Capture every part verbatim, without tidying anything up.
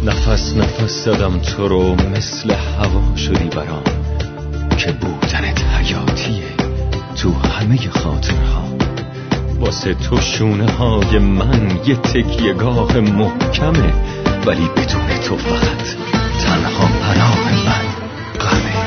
نفس نفس زدم تو رو، مثل هوا شدی برام، که بودنت حیاتیه تو همه خاطرها. واسه تو شونه های من یه تکیه گاه محکمه، ولی بدون تو فقط تنها پناه من غمه.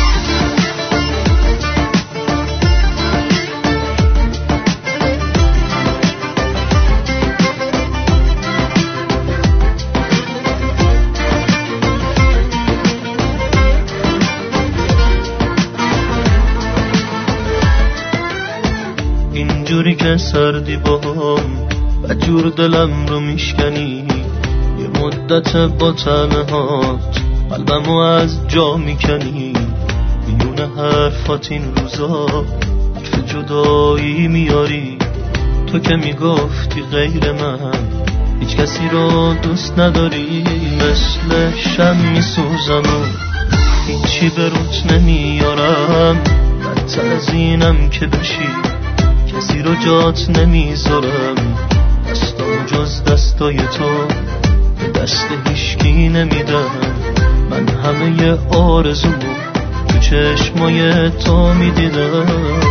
اینجوری که سردی باهم بدجور دلم رو میشکنی، یه مدت با تنهات قلبمو از جا میکنی. میون حرفات این روزا حرف جدایی میاری، تو که میگفتی غیر من هیچ کسی رو دوست نداری. مثل شم میسوزم و هیچی به روت نمیارم، بدتر از اینم که بشی کسی رو جات نمیذارم. دستامو جز دستای تو به دست هیشکی نمیدم. من همه آرزو تو چشمای تو میدیدم.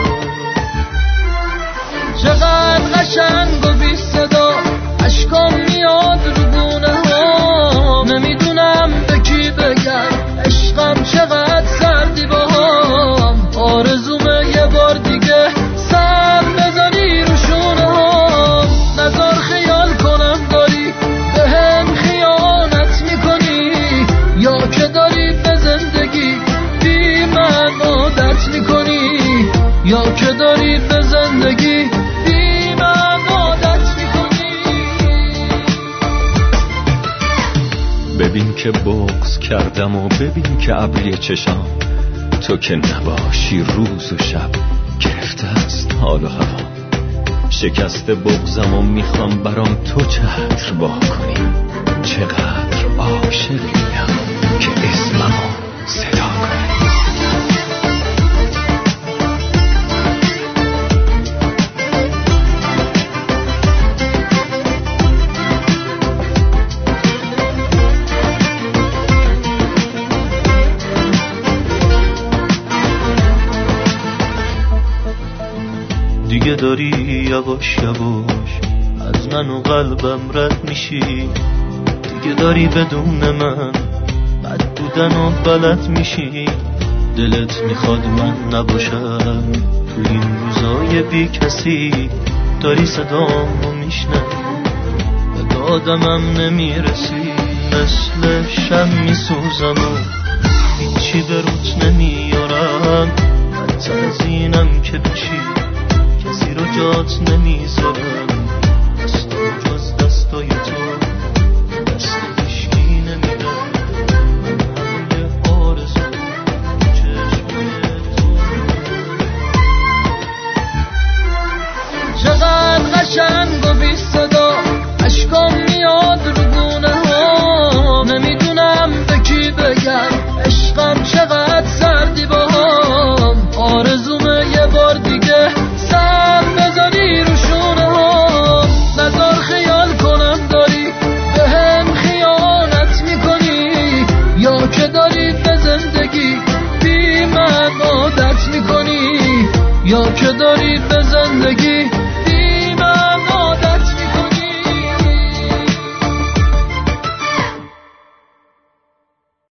چقدر قشنگ و بی صدا عشقام میاد رو گونه ها، نمیدونم به کی بگم عشقم چقدر سردی باهام. آرزومه یه بار دیگه سر بزنی رو شونه ها، نظر خیال کنم داری به هم خیانت میکنی، یا که داری به زندگی بی من عادت میکنی، یا که داری به زندگی بی من عادت میکنی. ببین که بغض کردم و ببین که ابری چشام، تو که نباشی روز و شب گرفته است حال و هوا. شکست بغضم و میخوام برام تو چتر با کنی، چقدر عاشقیم که اسممو صدا کنی. دیگه داری یواش یواش از من و قلبم رد میشی، دیگه داری بدون من بد بودن و بلد میشی. دلت میخواد من نباشم تو این روزای بی کسی، داری صدامو میشنوی به دادمم نمیرسی. مثل شم میسوزم و هیچی به روت نمیارم، بدتر از اینم که بشی کسی رو جات نمیذارم. دستام جز دستای تو دست هیشکی نمیدم. من همه آرزو چشمای تو. چقدر قشنگ و بی صدا عشقام میاد رو گونه ها، نمیدونم به کی بگم عشقم چقدر سردی باهام. آرزومه یه بار دیگه سر بزنی رو شونه ها، نظر خیال کنم داری به هم خیانت میکنی، یا که داری به زندگی بی من عادت میکنی، یا که داری به